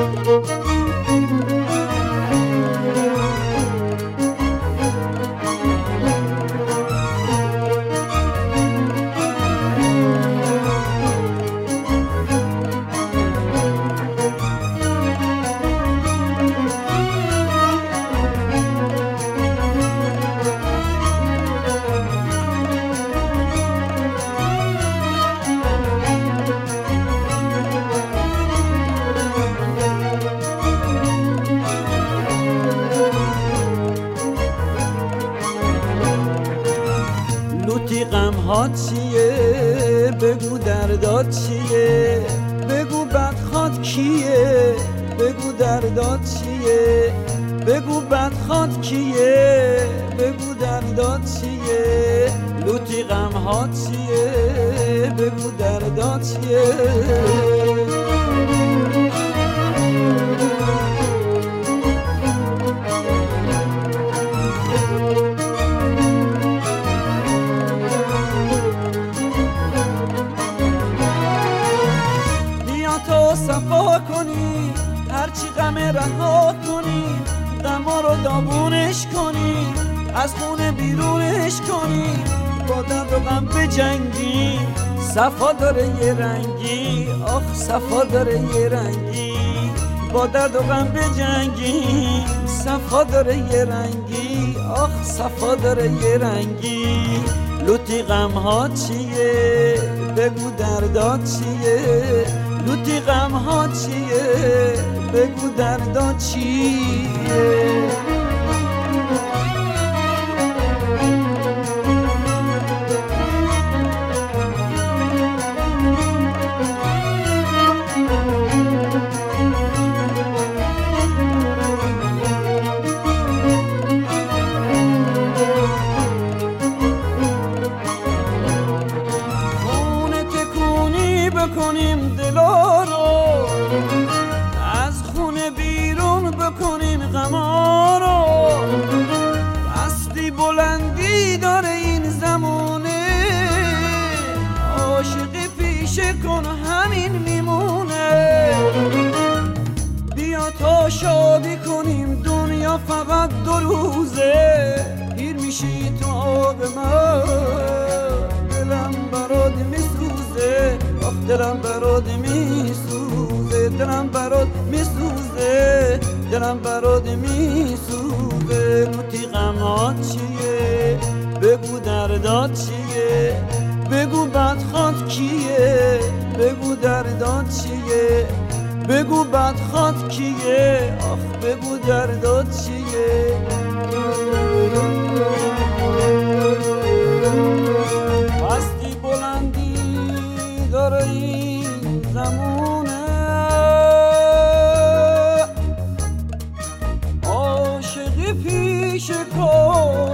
غمهات چیه؟ بگو دردات چیه؟ بگو بدخواد کیه؟ بگو دردات چیه؟ بگو بدخواد کیه؟ بگو دردات چیه؟ لوتی غمهات چیه؟ بگو دردات چیه؟ صفا کنی هرچی غم رها کنی، غما رو دابونش کنی، از خونه بیرونش کنی، با درد و غم بجنگی. صفا داره یه رنگی، آخ صفا داره یه رنگی، با درد و غم بجنگی. صفا داره یه رنگی، آخ صفا داره یه رنگی. لوتی غمهات چیه؟ بگو دردات چیه؟ لوتی غمهات چیه؟ بگو دردات چیه؟ بکنیم دلا رو از خونه بیرون، بکنیم غما رو. بستی بلندی داره این زمونه، عاشقی پیشه کن همین میمونه. بیا تا شادی کنیم، دنیا فقط 2 روزه. پیر میشی تو آب من، دلم برات میسوزه، دلم برات میسوزه، دلم برات میسوزه، دلم برات میسوزه. لوتی غمات چیه؟ بگو دردات چیه؟ بگو بدخواد کیه؟ بگو دردات چیه؟ بگو بدخواد کیه؟ آخ بگو دردات چیه؟ هستی بلندی داره این زمونه، عاشقی پیش کن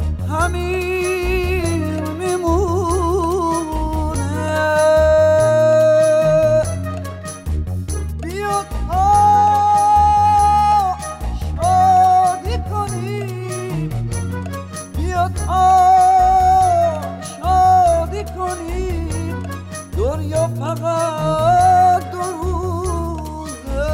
همین میمونه. بیا تا شادی کنی، بیا تا شادی کنی، دنیا فقط 2 روزه.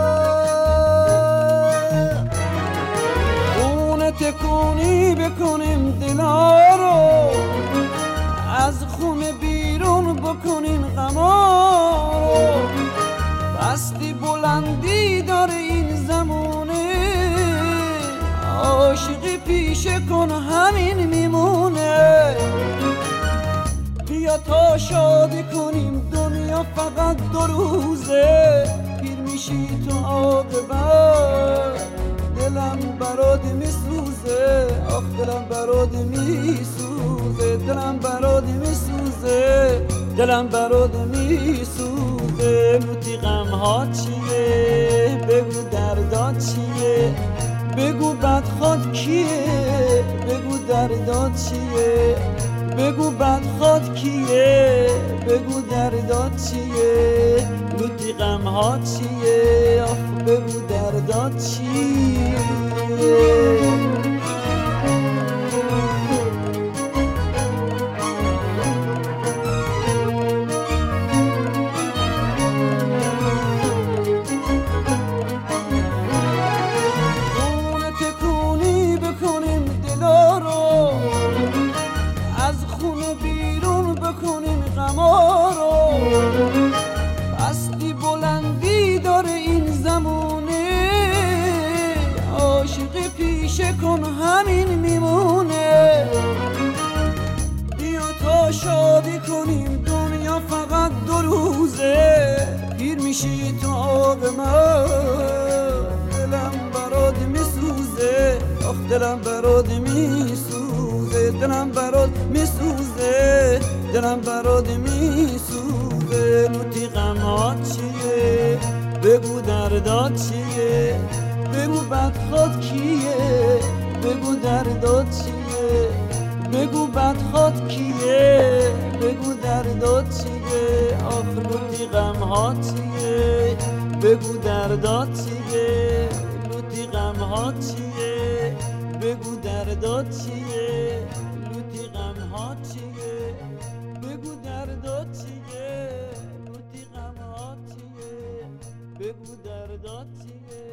خونه تکونی بکنیم دلا رو، از خونه بیرون بکنیم غما رو. بستی بلندی داره این زمونه، عاشقی پیشه کن همین میمونه. بیا تا شادی کنیم، دنیا فقط 2 روزه. پیر میشی تو عاقبت، دلم برات میسوزه، آخ دلم برات میسوزه، دلم برات میسوزه، دلم برات میسوزه. لوتی غمهات چیه؟ بگو دردات چیه؟ بگو بدخواد کیه؟ بگو دردات چیه؟ بگو بدخواد کیه؟ بگو دردات چیه؟ لوتی غمهات چیه؟ آخ بگو دردات چیه؟ کار این زمونه، عاشق پیشه کن همین میمونه. بیا تا شادی کنیم دنیا فقط 2 روزه، پیر میشی تا به من دلم برات میسوزه، آخ دلم برات میسوزه، دلم برات میسوزه، دلم برات میسوزه. لوتی غمات چیه بگو دردات چیه، بگو بدخواد کیه بگو دردات چیه، بگو بدخواد کیه بگو دردات چیه. آخ لوتی غمات چیه بگو دردات چیه، لوتی غمات چیه بگو دردات چیه، لوتی غمات چیه بگو دردات چیه، لوتی غمات چیه بگو دردات چیه.